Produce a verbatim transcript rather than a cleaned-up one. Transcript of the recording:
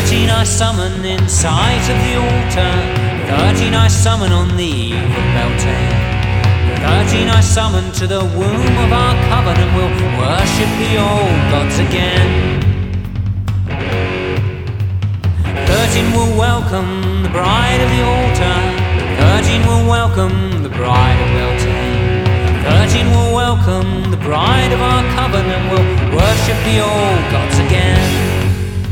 Thirteen I summon in sight of the altar. Thirteen I summon on the eve of Beltane. Thirteen I summon to the womb of our covenant. We'll worship the old gods again. Thirteen will welcome the bride of the altar. Thirteen will welcome the bride of Beltane. Thirteen will welcome the bride of our covenant. We'll worship the old gods again.